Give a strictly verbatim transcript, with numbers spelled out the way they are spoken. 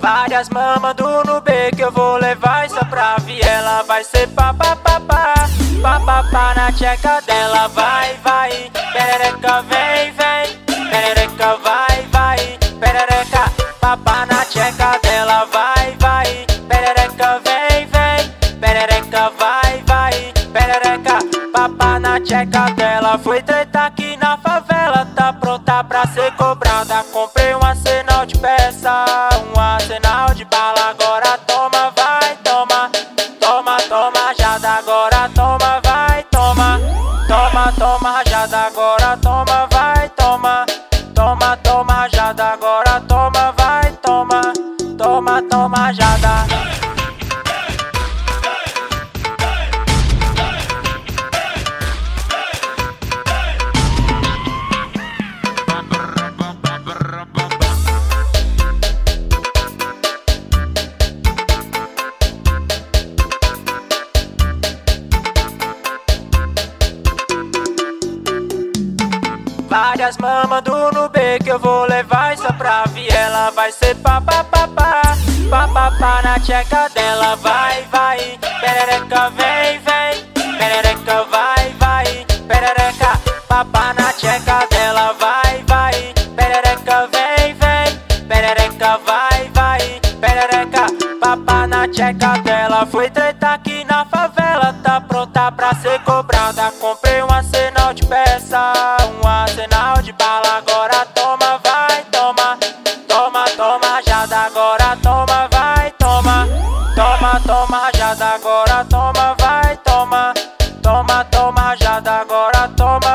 Várias mamando no B que eu vou levar isso pra viela. Vai ser papapá, papapá na tcheca dela. Vai, vai, perereca vem, vem, perereca vai, vai, perereca, papá na tcheca dela. Vai, vai, perereca vem, vem, perereca vai, vai, perereca, papá na tcheca dela. Foi treta aqui na favela, tá pronta pra ser cobrada. Comprei um arsenal de peça, um arsenal de bala. Agora toma, vai, toma, toma, toma, rajada. Agora toma, vai, toma, toma, toma, rajada. Agora toma, vai, toma, toma, toma, rajada. Agora toma, vai, toma, toma, toma, rajada. Várias mamando no B que eu vou levar isso pra viela. Vai ser papapá, papapá na tcheca dela. Vai, vai, perereca vem, vem, perereca vai, vai, perereca, papá na tcheca dela. Vai, vai, perereca vem, vem, perereca vai, vai, perereca, papá na tcheca dela. Foi treta aqui na favela, tá pronta pra ser cobrada. Comprei um arsenal de peça, um arsenal de bala. Agora toma, vai, toma, toma, toma, rajada. Agora toma, vai, toma, toma, toma, rajada. Agora toma, vai, toma, toma, toma, rajada. Agora toma.